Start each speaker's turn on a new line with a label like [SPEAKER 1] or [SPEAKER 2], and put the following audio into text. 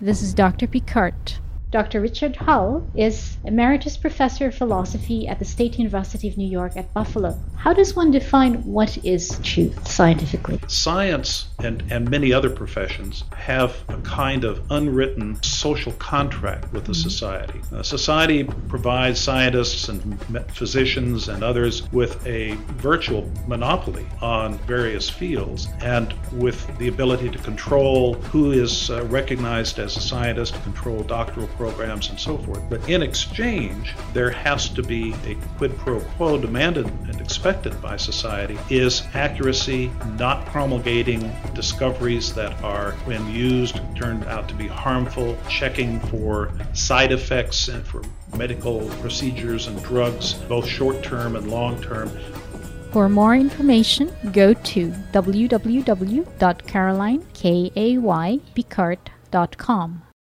[SPEAKER 1] This is Dr. Picard. Dr. Richard Hull is Emeritus Professor of Philosophy at the State University of New York at Buffalo. How does one define what is truth scientifically?
[SPEAKER 2] Science and many other professions have a kind of unwritten social contract with the society. Society provides scientists and physicians and others with a virtual monopoly on various fields and with the ability to control who is recognized as a scientist, to control doctoral programs and so forth. But in exchange, there has to be a quid pro quo demanded and expected by society is accuracy, not promulgating discoveries that are, when used, turned out to be harmful, checking for side effects and for medical procedures and drugs, both short-term and long-term.
[SPEAKER 1] For more information, go to www.carolinepicard.com.